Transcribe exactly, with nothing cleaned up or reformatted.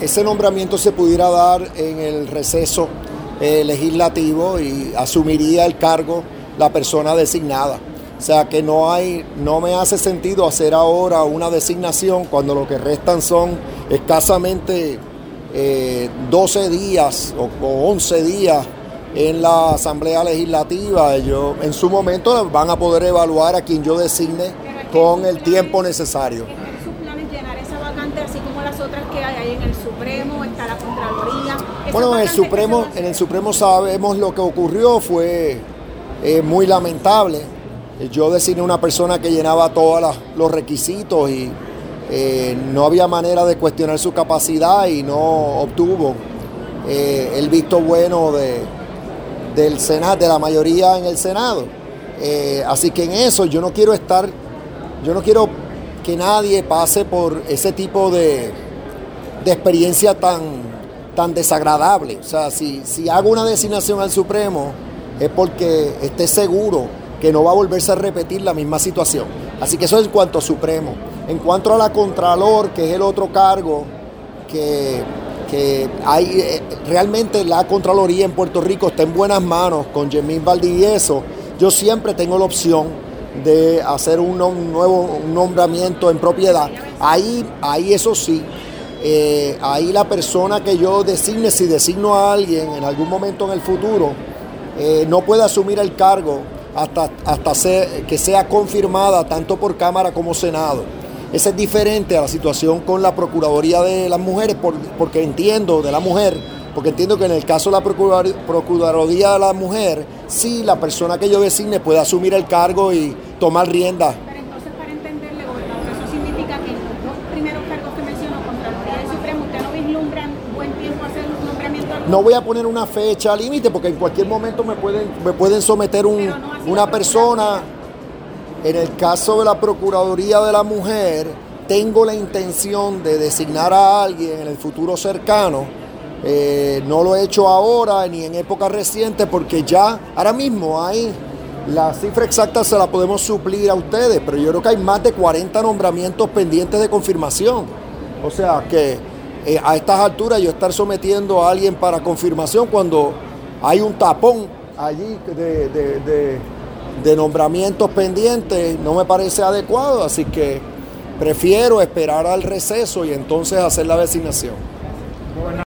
ese nombramiento se pudiera dar en el receso eh, legislativo y asumiría el cargo la persona designada. O sea que no hay, no me hace sentido hacer ahora una designación cuando lo que restan son escasamente eh, doce días o, o once días en la Asamblea Legislativa. Yo, en su momento van a poder evaluar a quien yo designe con el tiempo necesario. ¿Está en sus planes llenar esa vacante así como las otras que hay ahí en el Supremo, está la Contraloría? Bueno, en el Supremo, en el Supremo sabemos lo que ocurrió, fue eh, muy lamentable. Yo designé una persona que llenaba todos los requisitos y eh, no había manera de cuestionar su capacidad y no obtuvo eh, el visto bueno de, del Senado, de la mayoría en el Senado. Eh, así que en eso yo no quiero estar, yo no quiero que nadie pase por ese tipo de, de experiencia tan, tan desagradable. O sea, si, si hago una designación al Supremo es porque esté seguro que no va a volverse a repetir la misma situación. Así que eso es en cuanto a Supremo. En cuanto a la Contralor, que es el otro cargo que, que hay, eh, realmente la Contraloría en Puerto Rico está en buenas manos con Yemín Valdivieso. Yo siempre tengo la opción de hacer un, un nuevo un nombramiento en propiedad. Ahí, ahí eso sí, eh, ahí la persona que yo designe, si designo a alguien en algún momento en el futuro, eh, no puede asumir el cargo hasta, hasta ser, que sea confirmada tanto por Cámara como Senado. Esa es diferente a la situación con la Procuraduría de las Mujeres, por, porque entiendo de la mujer, porque entiendo que en el caso de la Procuraduría de la Mujer, sí, la persona que yo designe puede asumir el cargo y tomar rienda. Pero entonces, para entenderle, gobernador, eso significa que en los dos primeros cargos que mencionó, Contraloría y Supremo, ¿usted no vislumbran buen tiempo hacer un nombramiento? No voy a poner una fecha límite porque en cualquier momento me pueden, me pueden someter un, no una persona. En el caso de la Procuraduría de la Mujer, tengo la intención de designar a alguien en el futuro cercano. Eh, no lo he hecho ahora ni en época reciente porque ya ahora mismo hay, la cifra exacta se la podemos suplir a ustedes, pero yo creo que hay más de cuarenta nombramientos pendientes de confirmación. O sea que eh, a estas alturas yo estar sometiendo a alguien para confirmación cuando hay un tapón allí de, de, de, de nombramientos pendientes no me parece adecuado, así que prefiero esperar al receso y entonces hacer la designación.